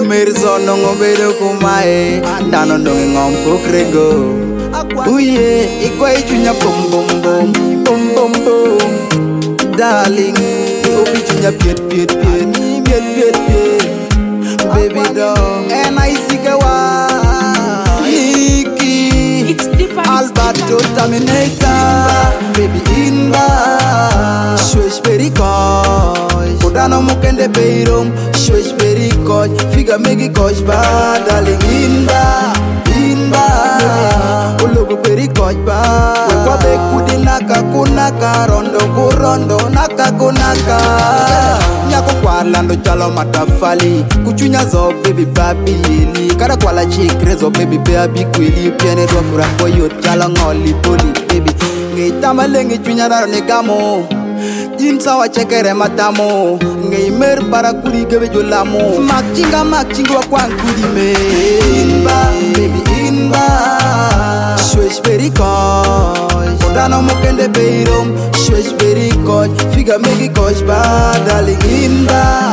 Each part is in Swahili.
Merzono ngobedo kumae Dano nongi ngom pokrego Uye, ikwa ichunya bom bom bom Bom bom bom Darling, obi chunya piet piet piet Piet piet piet Baby doll And I seek a Hiki Alberto Terminator Baby Inba Swish very coy Kodano mukende peirom Swish very coy Figa megi coy ba Darling Inba Ologo very coy ba Wekwa bekudi naka kunaka Rondo kurondo naka kunaka Nyako kwa lando chalo matafali Kuchunya zo baby babi yeli Kada kwa la chikrezo baby baby kwili Piene dwa kurako yot chalo ngoli poli baby Nge tamale nge chunya daro negamo Jinsa wa chekere matamo Nge imer para kuri gebe jolamo Makchinga wa kwa nkuri me Inba baby inba Swish very coy Kodano mukende peirom Swish very coy Figa megi coy ba Darling inba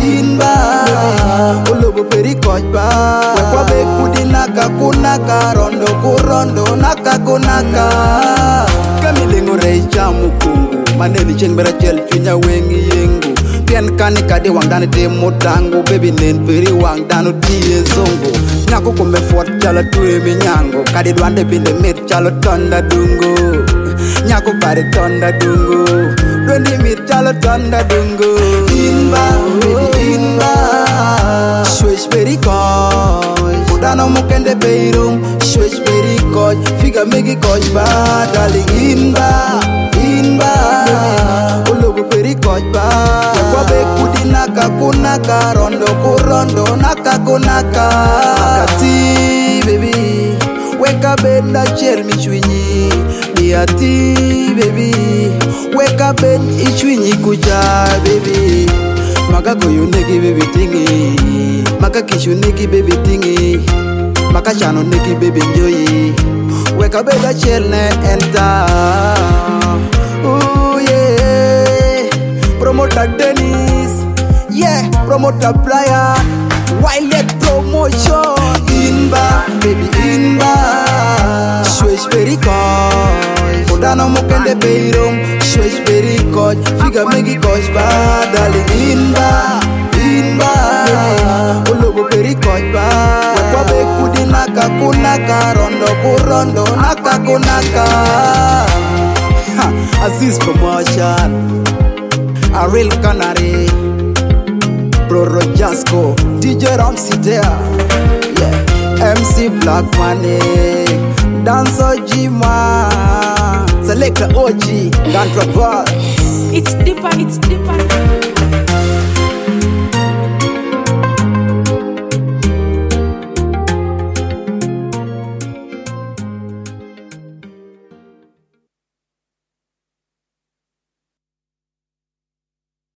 Ologo very coy ba Wekwa bekudi naka kunaka Rondo kurondo naka kunaka Kamilingo reicha mukungu Maneni chen bera chel chunya wengi yengu Pian kani kade wang dani te motango Baby nen peri wang dano tiye zongo Nyako kume fort chala tuwe minyango Kade duande pinde mit chalo tonda dungo Nyako kare tonda dungo Duende mit chalo tonda dungo Inba, baby inba Swish very coy Kodano mukende peirum Swish very coy Figa megi coy ba Darling inba Ologo peri coy ba Kwa bekudi naka kunaka Rondo kurondo naka kunaka Makati baby Weka benda chel michwinyi Biati baby Weka ben ichwinyi kuja baby Maka koyo neki baby tingi Maka kishu neki baby tingi Maka chano neki baby njoyi Weka benda chel ne enta Ooh yeah Promoter Dennis Yeah Promoter Brian Wild Promotion Inba Baby Inba Swish very coy Kodano mukende peirom Swish very coy Figa megi coy ba Darling Inba Ologo very coy ba Wekwa bekudi naka kunaka Rondo kurondo naka kunaka Aziz Promotion A real canary Bro Rojasco DJ Ramsey there Yeah MC Black Money Dancer Jima Selector OG Gantra Bar It's deeper